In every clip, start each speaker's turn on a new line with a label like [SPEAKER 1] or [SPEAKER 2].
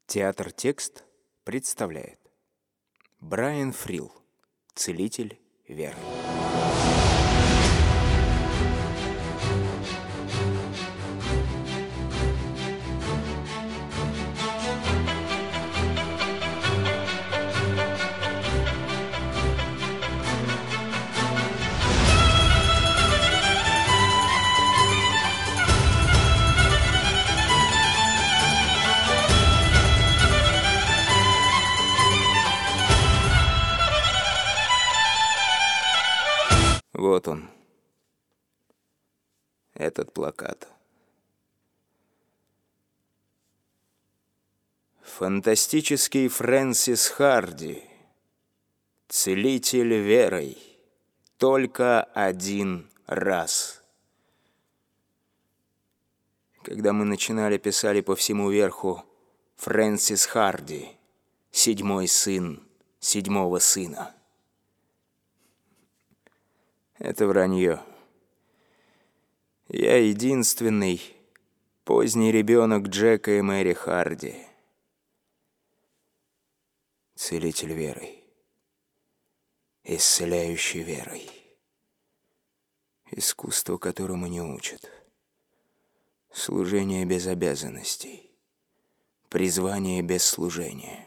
[SPEAKER 1] Театр «Текст» представляет Брайан Фрил, целитель веры. Вот он, этот плакат. Фантастический Фрэнсис Харди, целитель верой, только один раз. Когда мы начинали, писали по всему верху «Фрэнсис Харди, седьмой сын седьмого сына». Это вранье. Я единственный поздний ребенок Джека и Мэри Харди. Целитель верой, исцеляющий верой. Искусство, которому не учат. Служение без обязанностей. Призвание без служения.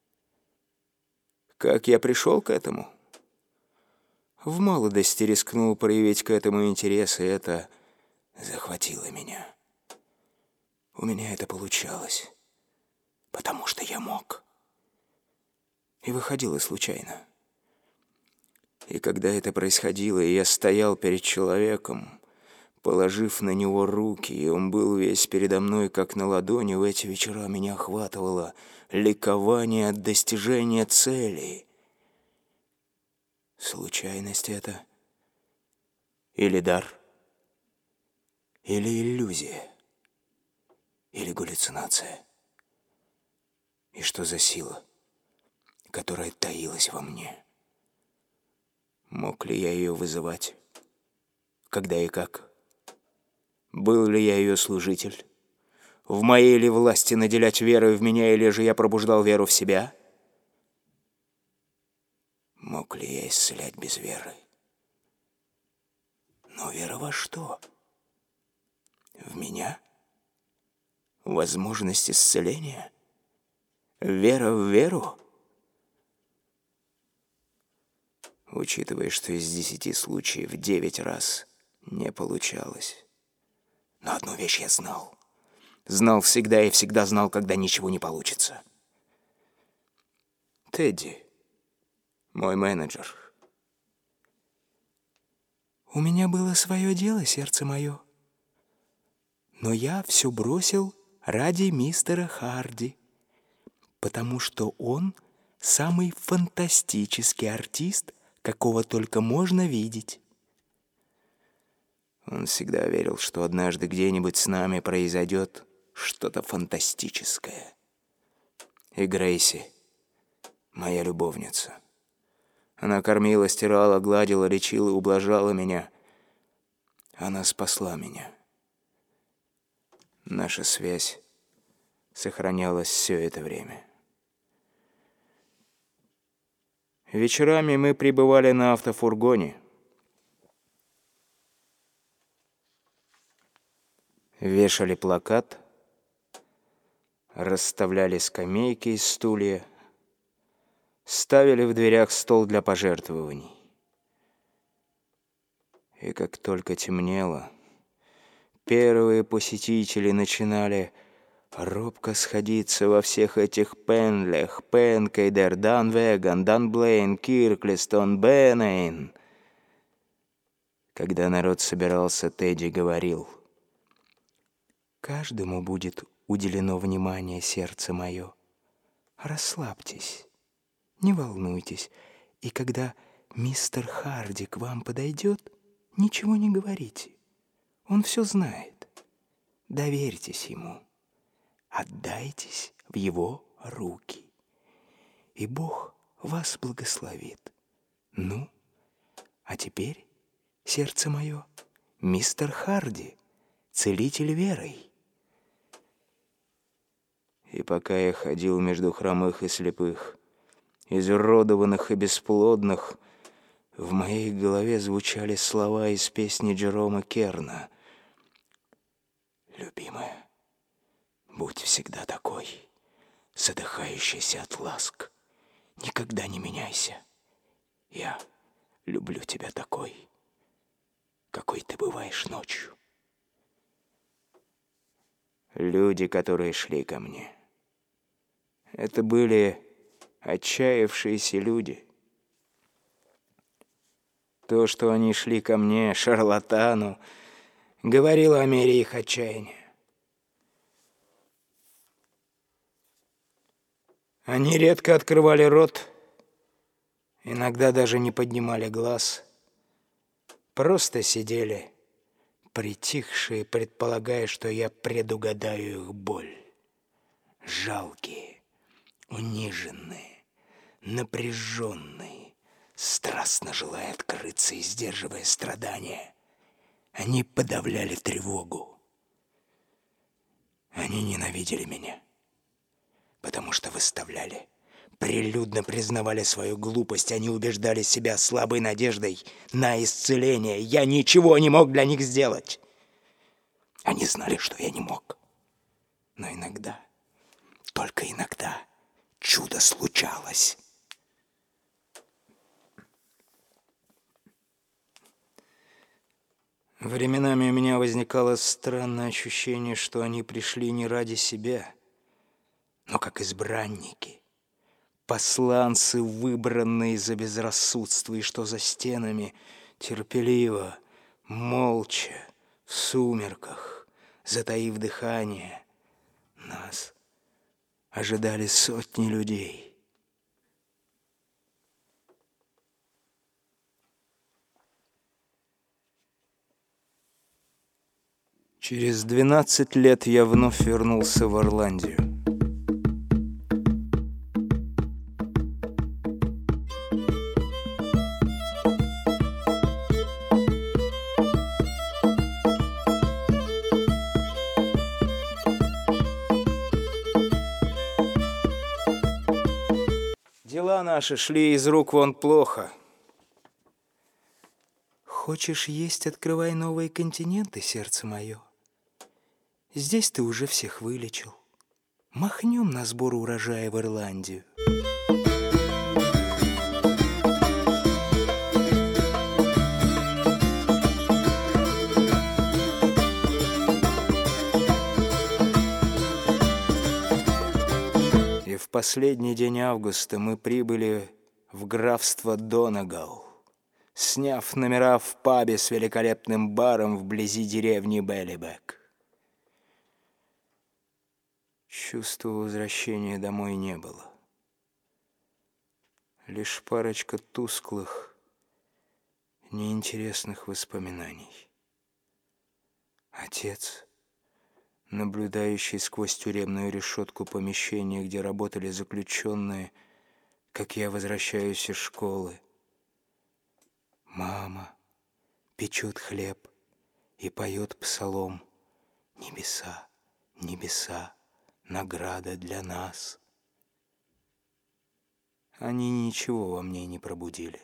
[SPEAKER 1] Как я пришел к этому? В молодости рискнул проявить к этому интерес, и это захватило меня. У меня это получалось, потому что я мог. И выходило случайно. И когда это происходило, и я стоял перед человеком, положив на него руки, и он был весь передо мной, как на ладони, в эти вечера меня охватывало ликование от достижения цели. Случайность это? Или дар? Или иллюзия? Или галлюцинация? И что за сила, которая таилась во мне? Мог ли я ее вызывать? Когда и как? Был ли я ее служитель? В моей ли власти наделять верой в меня, или же я пробуждал веру в себя? Мог ли я исцелять без веры? Но вера во что? В меня? Возможность исцеления? Вера в веру? Учитывая, что из 10 случаев 9 раз не получалось. Но одну вещь я знал. Знал всегда и всегда знал, когда ничего не получится. Тедди, мой менеджер. У меня было свое дело, сердце мое. Но я все бросил ради мистера Харди, потому что он самый фантастический артист, какого только можно видеть. Он всегда верил, что однажды где-нибудь с нами произойдет что-то фантастическое. И Грейси, моя любовница. Она кормила, стирала, гладила, лечила, ублажала меня. Она спасла меня. Наша связь сохранялась все это время. Вечерами мы пребывали на автофургоне. Вешали плакат, расставляли скамейки и стулья, ставили в дверях стол для пожертвований. И как только темнело, первые посетители начинали робко сходиться во всех этих Пенлях, Пенкейдер, Данвеган, Данблейн, Кирклистон, Бенейн. Когда народ собирался, Тедди говорил: «Каждому будет уделено внимание, сердце мое. Расслабьтесь, не волнуйтесь, и когда мистер Харди к вам подойдет, ничего не говорите. Он все знает. Доверьтесь ему, отдайтесь в его руки, и Бог вас благословит. Ну, а теперь, сердце мое, мистер Харди, целитель верой». И пока я ходил между хромых и слепых, изуродованных и бесплодных, в моей голове звучали слова из песни Джерома Керна. «Любимая, будь всегда такой, задыхающийся от ласк. Никогда не меняйся. Я люблю тебя такой, какой ты бываешь ночью». Люди, которые шли ко мне, это были отчаявшиеся люди. То, что они шли ко мне, шарлатану, говорило о мере их отчаяния. Они редко открывали рот, иногда даже не поднимали глаз, просто сидели, притихшие, предполагая, что я предугадаю их боль. Жалкие, униженные, напряженные, страстно желая открыться и сдерживая страдания, они подавляли тревогу. Они ненавидели меня, потому что выставляли, прилюдно признавали свою глупость. Они убеждали себя слабой надеждой на исцеление. Я ничего не мог для них сделать. Они знали, что я не мог. Но иногда, только иногда, чудо случалось. Временами у меня возникало странное ощущение, что они пришли не ради себя, но как избранники, посланцы, выбранные за безрассудство, и что за стенами терпеливо, молча, в сумерках, затаив дыхание, нас ожидали сотни людей. Через 12 лет я вновь вернулся в Ирландию. Дела наши шли из рук вон плохо. Хочешь есть, открывай новые континенты, сердце мое. Здесь ты уже всех вылечил. Махнем на сбор урожая в Ирландию. И в последний день августа мы прибыли в графство Донегал, сняв номера в пабе с великолепным баром вблизи деревни Беллибек. Чувства возвращения домой не было. Лишь парочка тусклых, неинтересных воспоминаний. Отец, наблюдающий сквозь тюремную решетку помещения, где работали заключенные, как я возвращаюсь из школы. Мама печет хлеб и поет псалом: «Небеса, небеса, награда для нас». Они ничего во мне не пробудили.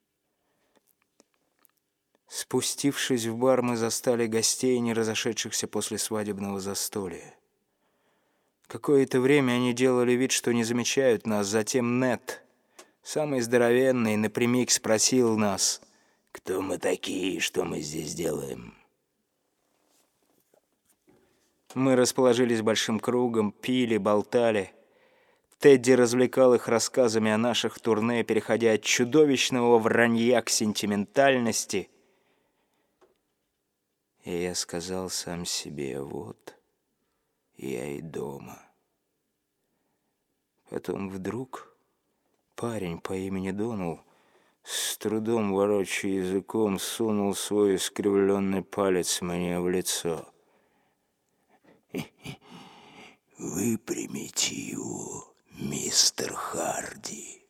[SPEAKER 1] Спустившись в бар, мы застали гостей, не разошедшихся после свадебного застолья. Какое-то время они делали вид, что не замечают нас. Затем Нед, самый здоровенный, напрямик спросил нас: «Кто мы такие и что мы здесь делаем?» Мы расположились большим кругом, пили, болтали. Тедди развлекал их рассказами о наших турне, переходя от чудовищного вранья к сентиментальности. И я сказал сам себе: вот я и дома. Потом вдруг парень по имени Донал, с трудом ворочая языком, сунул свой искривленный палец мне в лицо. «Выпрямите его, мистер Харди».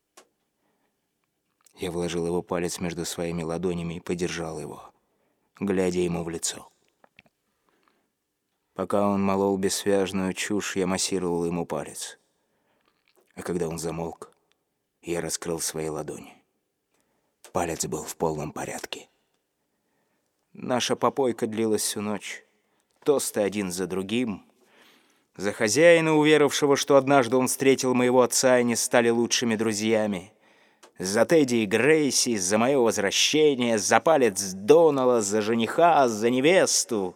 [SPEAKER 1] Я вложил его палец между своими ладонями и подержал его, глядя ему в лицо. Пока он молол бессвязную чушь, я массировал ему палец. А когда он замолк, я раскрыл свои ладони. Палец был в полном порядке. Наша попойка длилась всю ночь. Тосты один за другим. За хозяина, уверовавшего, что однажды он встретил моего отца, и они стали лучшими друзьями. За Тедди и Грейси, за мое возвращение, за палец Донала, за жениха, за невесту.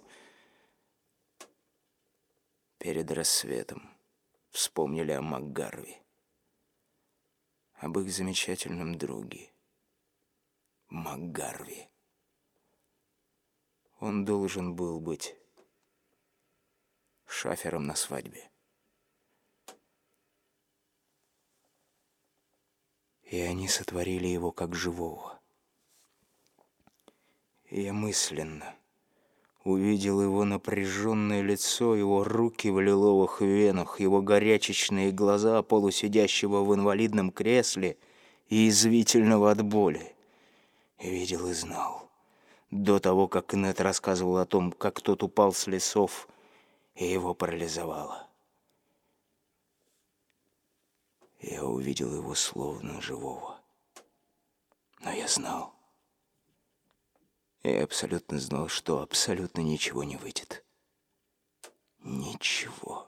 [SPEAKER 1] Перед рассветом вспомнили о МакГарви, об их замечательном друге МакГарви. Он должен был быть шафером на свадьбе. И они сотворили его как живого. И я мысленно увидел его напряженное лицо, его руки в лиловых венах, его горячечные глаза полусидящего в инвалидном кресле и извивительного от боли. И видел и знал. До того, как Нед рассказывал о том, как тот упал с лесов, и его парализовало. Я увидел его словно живого. Но я знал. Я абсолютно знал, что абсолютно ничего не выйдет. Ничего.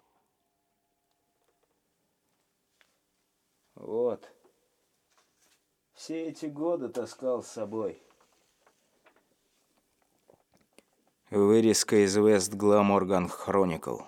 [SPEAKER 1] Вот. Все эти годы таскал с собой. Вырезка из West Glamorgan Chronicle.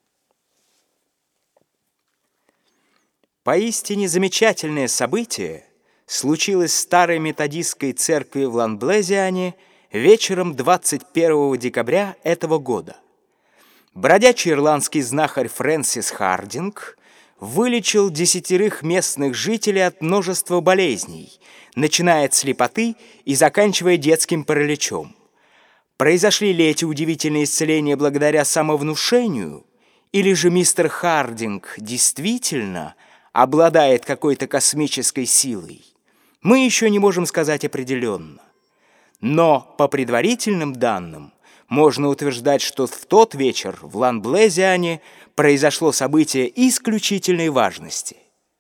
[SPEAKER 1] Поистине замечательное событие случилось в старой методистской церкви в Ланблезиане вечером 21 декабря этого года. Бродячий ирландский знахарь Фрэнсис Хардинг вылечил 10 местных жителей от множества болезней, начиная от слепоты и заканчивая детским параличом. Произошли ли эти удивительные исцеления благодаря самовнушению, или же мистер Хардинг действительно обладает какой-то космической силой, мы еще не можем сказать определенно. Но по предварительным данным можно утверждать, что в тот вечер в Ланблезиане произошло событие исключительной важности.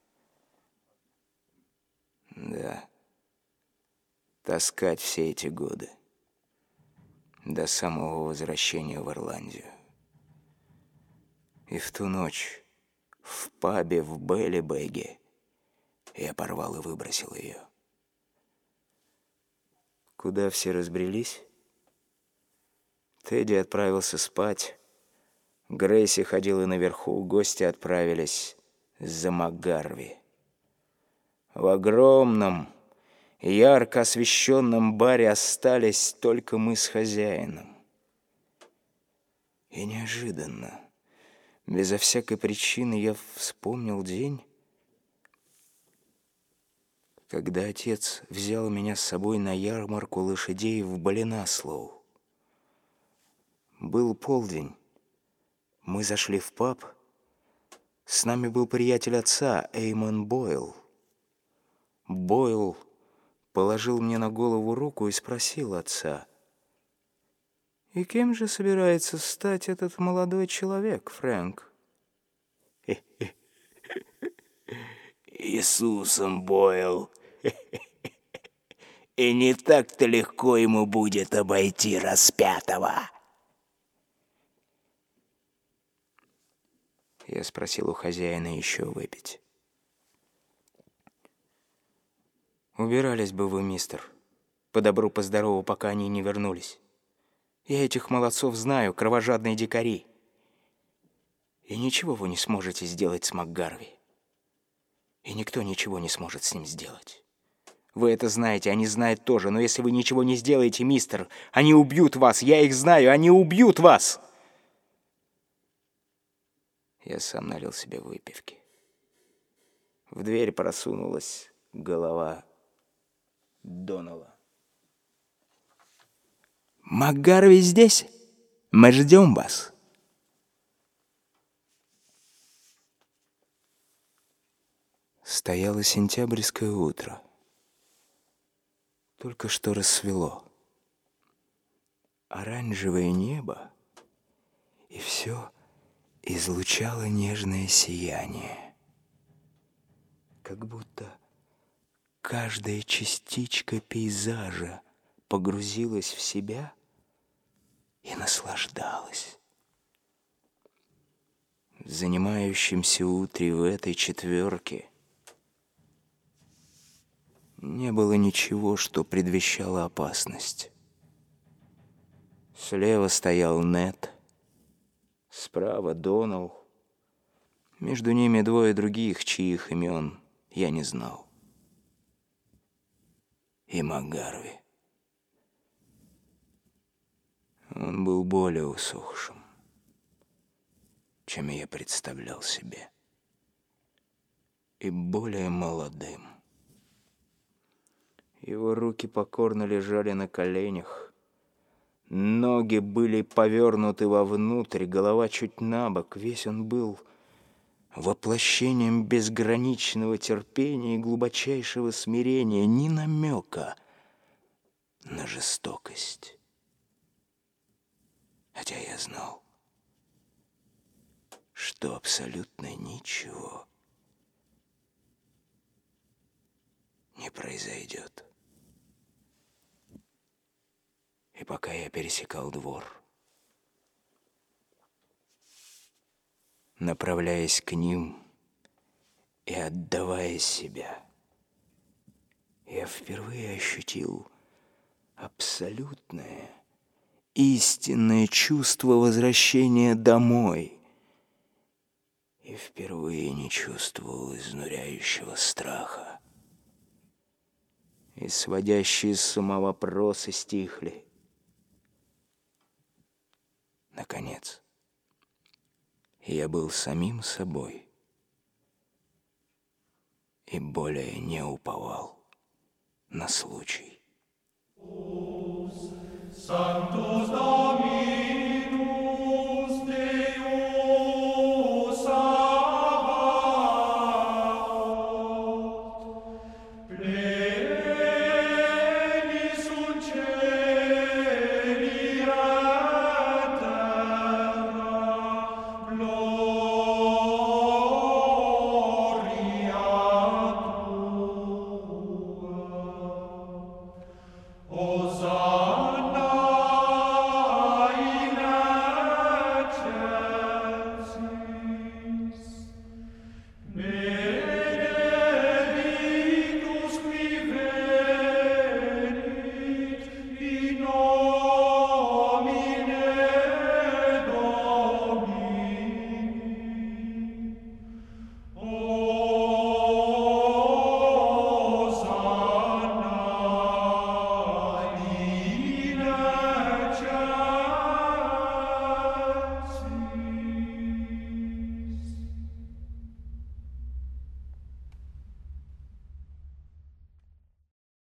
[SPEAKER 1] Да, таскать все эти годы до самого возвращения в Ирландию. И в ту ночь в пабе в Беллибеге я порвал и выбросил ее. Куда все разбрелись? Тедди отправился спать. Грейси ходила наверху, гости отправились за МакГарви. В огромном, ярко освещенном баре остались только мы с хозяином. И неожиданно, безо всякой причины, я вспомнил день, когда отец взял меня с собой на ярмарку лошадей в Баллинаслоу. Был полдень. Мы зашли в паб. С нами был приятель отца, Эймон Бойл. Бойл положил мне на голову руку и спросил отца: «И кем же собирается стать этот молодой человек, Фрэнк?» «Иисусом, Бойл. И не так-то легко ему будет обойти распятого». Я спросил у хозяина еще выпить. «Убирались бы вы, мистер, по добру, по здорову, пока они не вернулись. Я этих молодцов знаю, кровожадные дикари. И ничего вы не сможете сделать с МакГарви. И никто ничего не сможет с ним сделать. Вы это знаете, они знают тоже, но если вы ничего не сделаете, мистер, они убьют вас, я их знаю, они убьют вас!» Я сам налил себе выпивки. В дверь просунулась голова Донала. «МакГарви здесь? Мы ждем вас». Стояло сентябрьское утро. Только что рассвело. Оранжевое небо и все излучало нежное сияние, как будто каждая частичка пейзажа погрузилась в себя и наслаждалась. В занимающемся утре в этой четверке не было ничего, что предвещало опасность. Слева стоял Нед, справа Донал, между ними двое других, чьих имен я не знал. И МакГарви. Он был более усохшим, чем я представлял себе, и более молодым. Его руки покорно лежали на коленях, ноги были повернуты вовнутрь, голова чуть набок. Весь он был воплощением безграничного терпения и глубочайшего смирения, ни намека на жестокость. Хотя я знал, что абсолютно ничего не произойдет. И пока я пересекал двор, направляясь к ним и отдавая себя, я впервые ощутил абсолютное, истинное чувство возвращения домой. И впервые не чувствовал изнуряющего страха. И сводящие с ума вопросы стихли. Наконец, я был самим собой и более не уповал на случай.
[SPEAKER 2] Sanctus Deus